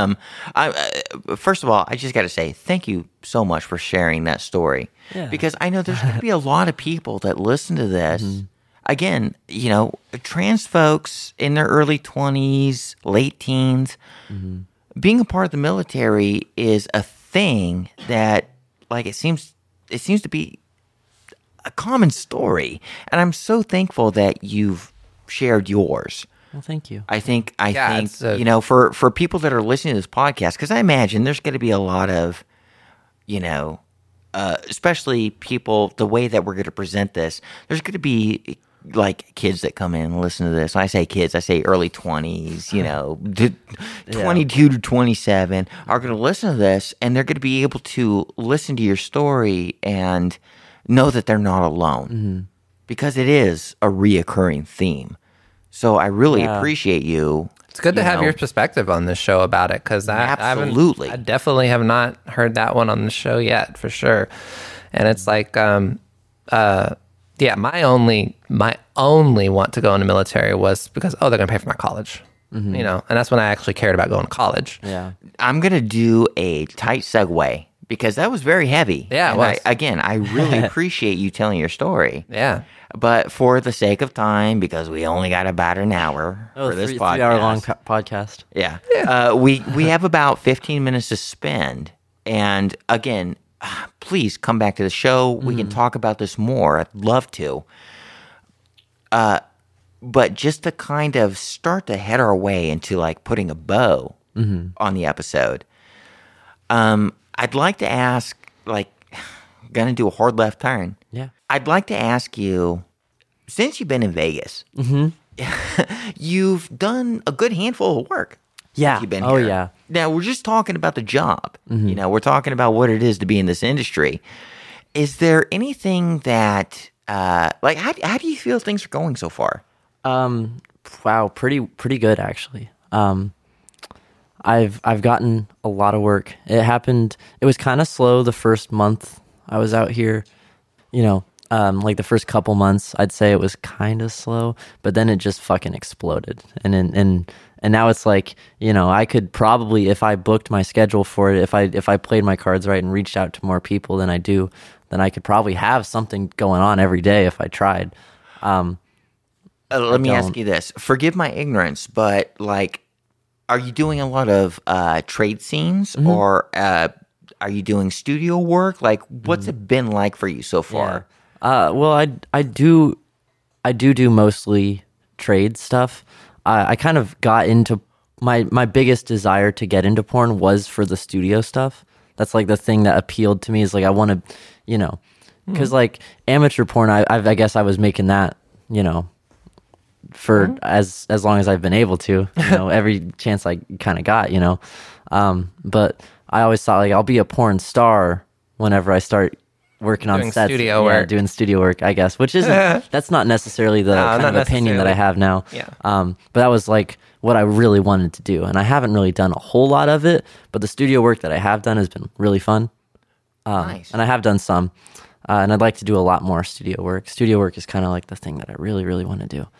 first of all, I just got to say thank you so much for sharing that story. Yeah. Because I know there's going to be a lot of people that listen to this. Again, you know, trans folks in their early 20s, late teens, being a part of the military is a thing that, like, it seems to be a common story. And I'm so thankful that you've shared yours. Well, thank you. I think it's you know, for people that are listening to this podcast, because I imagine there's going to be a lot of, you know, especially people, the way that we're going to present this, there's going to be like kids that come in and listen to this. When I say kids, I say early 20s, you know, 22 to 27 are going to listen to this, and they're going to be able to listen to your story and know that they're not alone, because it is a reoccurring theme. So I really appreciate you. It's good to have know. your perspective on this show about it, because Absolutely. I definitely have not heard that one on the show yet, for sure. And it's like, my only want to go in the military was because they're gonna pay for my college, you know, and that's when I actually cared about going to college. Yeah. I'm going to do a tight segue because that was very heavy. Yeah, it And was. I really appreciate you telling your story. Yeah. But for the sake of time, because we only got about an hour for this podcast. 3 hour long podcast. Yeah. We have about 15 minutes to spend. And again, please come back to the show. We can talk about this more. I'd love to. But just to kind of start to head our way into like putting a bow on the episode, I'd like to ask, like, gonna do a hard left turn. Yeah. I'd like to ask you, since you've been in Vegas, you've done a good handful of work. Yeah. Since you've been Oh, here. yeah. Now, we're just talking about the job. You know, we're talking about what it is to be in this industry. Is there anything that, like, how do you feel things are going so far? Wow, pretty good actually. I've gotten a lot of work. It was kind of slow the first month I was out here. You know, like the first couple months, I'd say it was kind of slow, but then it just fucking exploded. And now it's like, you know, I could probably, if I booked my schedule for it, if I played my cards right and reached out to more people than I do, then I could probably have something going on every day if I tried. Let me ask you this. Forgive my ignorance, but like, are you doing a lot of trade scenes or are you doing studio work? Like, what's it been like for you so far? Well, I do mostly trade stuff. I kind of got into my biggest desire to get into porn was for the studio stuff. That's like the thing that appealed to me, is like I want to, you know, because like amateur porn, I guess I was making that, you know, for as long as I've been able to, you know, every chance I kind of got, you know. But I always thought like I'll be a porn star whenever I start working on Doing sets, studio work. doing studio work, I guess, which isn't that's not necessarily the kind not of opinion that I have now. Yeah. But that was like what I really wanted to do, and I haven't really done a whole lot of it, but the studio work that I have done has been really fun. Nice. And I have done some, and I'd like to do a lot more studio work. Studio work is kind of like the thing that I really, really want to do.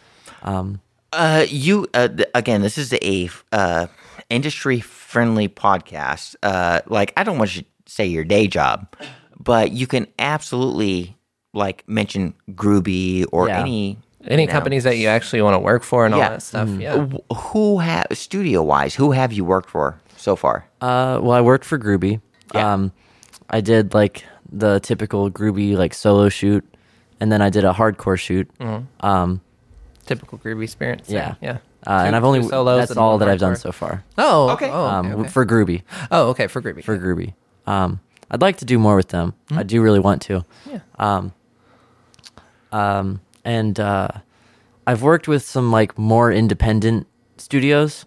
Again, this is a industry friendly podcast. Like, I don't want you to say your day job, but you can absolutely like mention Groovy or Yeah. any companies that you actually want to work for and all Yeah. that stuff. Yeah. Who have studio wise? Who have you worked for so far? Well, I worked for Groovy. Yeah. I did like the typical Groovy like solo shoot, and then I did a hardcore shoot. Typical groovy experience. Yeah. Yeah. And Two- I've only two solos that's and all one that I've done hardcore. so far. Oh, Okay. okay. For Groovy. Oh, okay. For groovy. For Groovy. I'd like to do more with them. I do really want to. Yeah. And I've worked with some like more independent studios.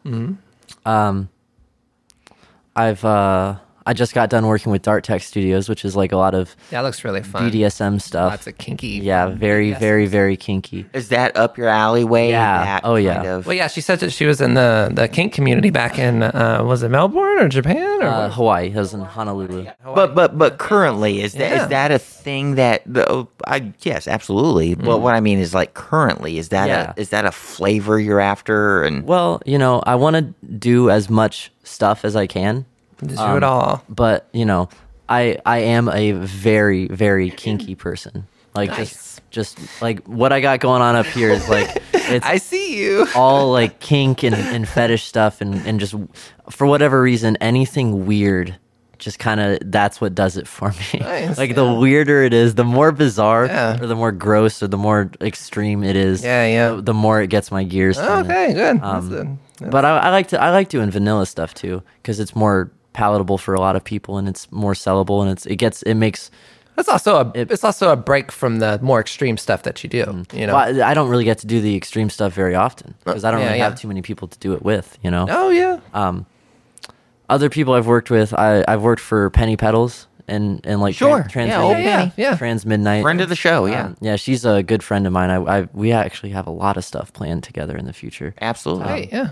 I just got done working with Dart Tech Studios, which is like a lot of That looks really fun. BDSM stuff. Lots of kinky. Yeah, very, BDSM. very, very kinky. Is that up your alleyway? Yeah. That Oh, yeah. kind of- Well, yeah, she said that she was in the kink community back in was it Melbourne or Japan or what? Hawaii. I was in Honolulu. But currently, is Yeah. that a thing that yes, absolutely. But what I mean is like currently, is that Yeah. is that a flavor you're after? And Well, you know, I want to do as much stuff as I can. Just do it all. But you know, I am a very, very kinky person. Like Nice. just like what I got going on up here is like it's I see you. all like kink and fetish stuff, and just for whatever reason, anything weird just kind of that's what does it for me. Nice, Like the weirder it is, the more bizarre Yeah. or the more gross or the more extreme it is. Yeah. The more it gets my gears. turning. Okay, good. That's good. But I like doing vanilla stuff too because it's more palatable for a lot of people and it's more sellable and it makes. It's also a break from the more extreme stuff that you do. You know. Well, I don't really get to do the extreme stuff very often because I don't Yeah, really yeah. have too many people to do it with. You know. Oh yeah. Other people I've worked with, I've worked for Penny Pedals and like Sure. Trans Yeah, old Midnight. Penny. Yeah. Trans Midnight. friend of the show, yeah, Yeah, she's a good friend of mine. We actually have a lot of stuff planned together in the future. absolutely. Right. Yeah.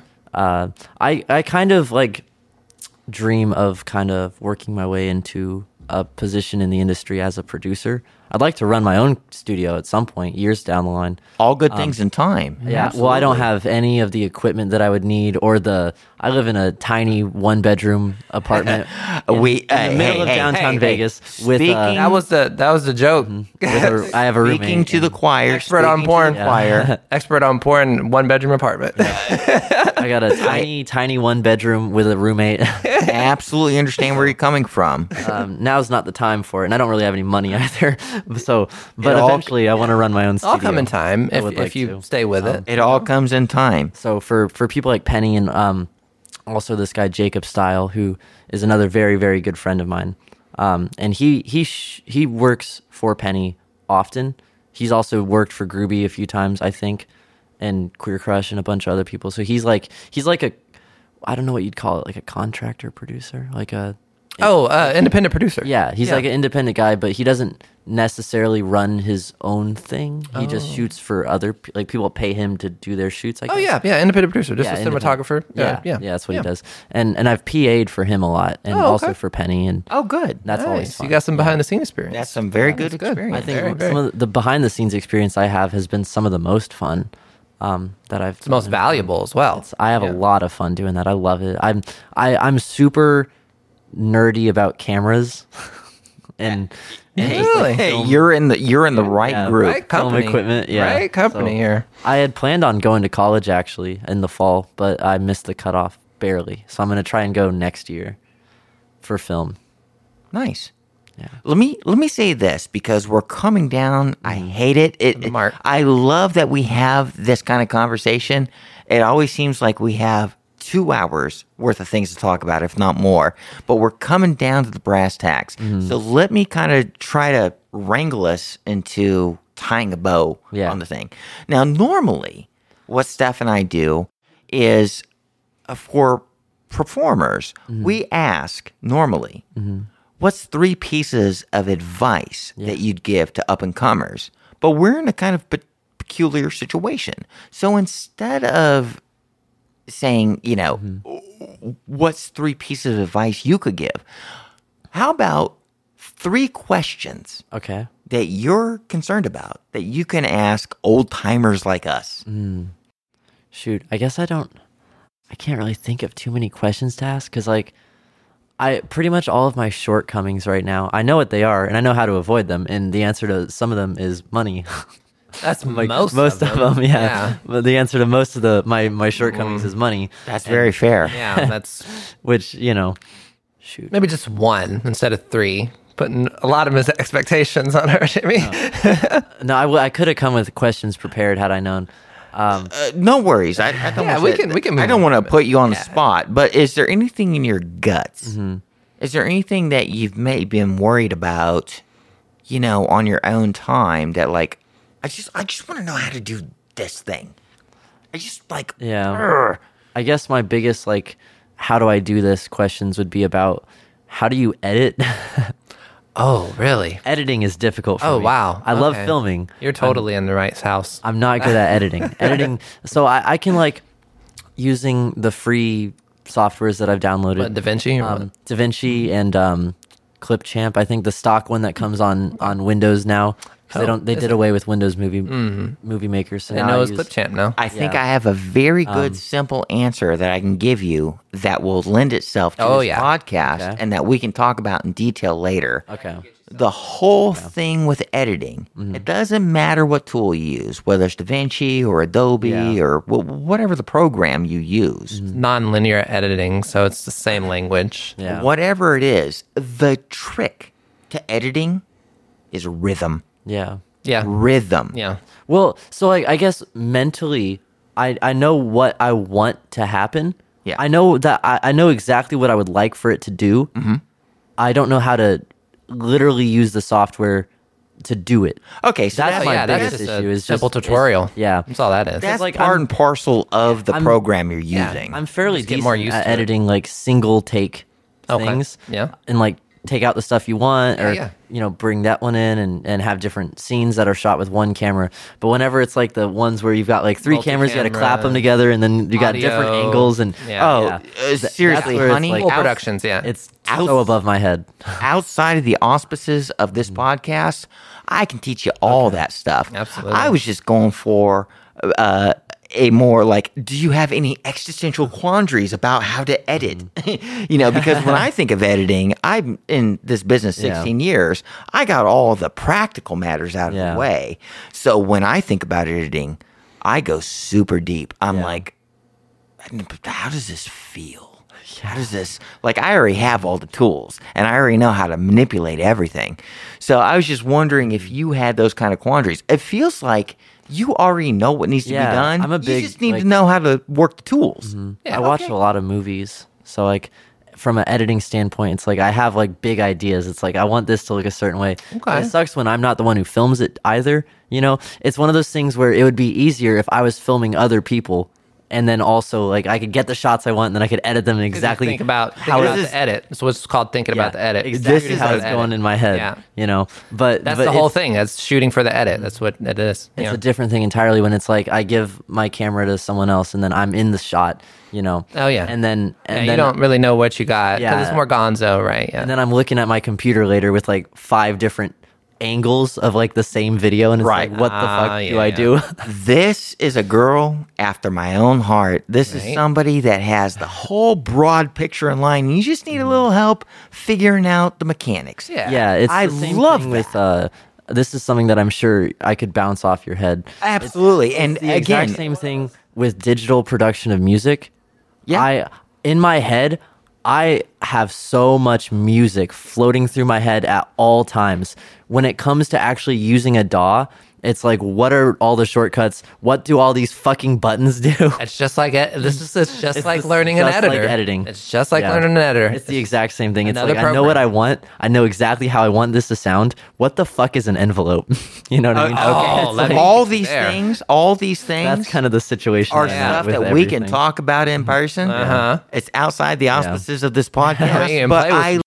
I kind of like dream of kind of working my way into a position in the industry as a producer. I'd like to run my own studio at some point, years down the line. All good things in time. Yeah. Well, I don't have any of the equipment that I would need, or I live in a tiny 1-bedroom apartment in the middle of downtown Vegas with Speaking- That was the joke. I have a roommate. Speaking to the choir, Expert on speaking to porn. the choir. Expert on porn, 1-bedroom apartment. I got a tiny 1-bedroom with a roommate. Absolutely understand where you're coming from. Now's not the time for it, and I don't really have any money either. So, but all- eventually, I want to run my own studio. I'll come in time I would if like you to. stay with it. It all comes in time. So for people like Penny and also this guy Jacob Style, who is another very, very good friend of mine, and he works for Penny often. He's also worked for Groovy a few times, I think, and Queer Crush and a bunch of other people. So he's like a, I don't know what you'd call it, like a contractor producer, like a. Independent producer. Yeah, he's like an independent guy, but he doesn't necessarily run his own thing. He just shoots for other like people pay him to do their shoots. I guess. Oh yeah, independent producer, just a independent. cinematographer. Yeah, that's what he does. And I've PA'd for him a lot, and also okay. for Penny, and Oh, good. that's always Nice. fun. You got some behind the scene experience. That's some very good that's good. experience. I think Very, very. some of the behind the scenes experience I have has been some of the most fun that I've. It's the most valuable as well. I have a lot of fun doing that. I love it. I'm super nerdy about cameras and just, like, Hey, film- you're in the right Yeah. group. Right film company. equipment, yeah. Right company So- here. I had planned on going to college actually in the fall, but I missed the cutoff barely. So I'm going to try and go next year for film. Nice. Let me say this, because we're coming down. I hate it. Mark. I love that we have this kind of conversation. It always seems like we have 2 hours worth of things to talk about, if not more. But we're coming down to the brass tacks. So let me kind of try to wrangle us into tying a bow on the thing. Now, normally, what Steph and I do is for performers, we ask normally, what's 3 pieces of advice that you'd give to up and comers? But we're in a kind of peculiar situation. So instead of saying, what's 3 pieces of advice you could give, how about 3 questions that you're concerned about that you can ask old timers like us? Shoot, I guess I can't really think of too many questions to ask, because I pretty much all of my shortcomings right now, I know what they are and I know how to avoid them, and the answer to some of them is money. That's most of them, yeah. But the answer to most of my shortcomings is money. That's very fair. Yeah, that's which, shoot. maybe just 1 instead of 3. Putting a lot of expectations on her, Jimmy. No, I could have come with questions prepared had I known. No worries. I don't. Yeah, we can. I don't want to put you on the spot, but is there anything in your guts? Is there anything that you've maybe been worried about, on your own time that I just want to know how to do this thing. I just Urgh. I guess my biggest how do I do this questions would be about how do you edit? Oh, really? Editing is difficult for me. Oh, wow. I love filming. You're totally in the right house. I'm not good at editing. So I can using the free softwares that I've downloaded. What, DaVinci? DaVinci and Clipchamp. I think the stock one that comes on Windows now. They did away with Windows Movie Maker. So I know it's Clipchamp now. I think I have a very good, simple answer that I can give you that will lend itself to this podcast and that we can talk about in detail later. Okay. The whole thing with editing, it doesn't matter what tool you use, whether it's DaVinci or Adobe or whatever the program you use. Non-linear editing, so it's the same language. Yeah. Whatever it is, the trick to editing is rhythm. Yeah. Yeah. Rhythm. Yeah. Well, so I guess mentally, I know what I want to happen. Yeah. I know that I know exactly what I would like for it to do. I don't know how to literally use the software to do it. Okay, so That's my that's biggest just issue. a Is simple just, tutorial. Yeah. That's all that is. that's like, part I'm- and parcel of the program you're using. I'm fairly Just get decent more used at to it. editing single take Okay. things. Yeah. And take out the stuff you want or Yeah. bring that one in and have different scenes that are shot with one camera. But whenever it's the ones where you've got 3 cameras, you got to clap them together and then you got different Audio. angles and Seriously, where it's honey, Full productions, yeah. it's so above my head. outside of the auspices of this podcast, I can teach you all that stuff. Absolutely. I was just going for a more do you have any existential quandaries about how to edit? Because when I think of editing, I'm in this business 16 years. I got all the practical matters out of the way. So when I think about editing, I go super deep. I'm how does this feel? How does this, I already have all the tools and I already know how to manipulate everything. So I was just wondering if you had those kind of quandaries. It feels like you already know what needs to be done. I'm a big, you just need to know how to work the tools. Yeah, I watch a lot of movies. So from an editing standpoint, it's I have big ideas. It's I want this to look a certain way. Okay. It sucks when I'm not the one who films it either. It's one of those things where it would be easier if I was filming other people. And then also, I could get the shots I want, and then I could edit them exactly Think about how the edit. It's what's called thinking about the edit. Exactly This is how the it's going in my head. Yeah. But That's but the whole it's- thing. That's shooting for the edit. That's what it is. It's a different thing entirely when it's I give my camera to someone else, and then I'm in the shot. Oh, yeah. And then you don't really know what you got. Yeah. Because it's more gonzo, right? Yeah. And then I'm looking at my computer later with 5 different angles of the same video, and it's Right. what the fuck do yeah, I do? This is a girl after my own heart. This is Right. somebody that has the whole broad picture in line. You just need a little help figuring out the mechanics. Yeah. Yeah, it's I the same love thing with this is something that I'm sure I could bounce off your head. Absolutely. And The again, exact same thing with digital production of music. Yeah. In my head, I have so much music floating through my head at all times. When it comes to actually using a DAW, it's like, what are all the shortcuts? What do all these fucking buttons do? It's just like it's just like learning an just editor. like editing. It's just like Yeah. learning an editor. It's the exact same thing. It's Another like, I know what I want. I know exactly how I want this to sound. What the fuck is an envelope? You know what I mean? Oh, It's let like- me- all these there. things, that's kind of the situation. are I'm at stuff with that we can everything. talk about in person. Uh-huh. It's outside the auspices of this podcast, We can but play with I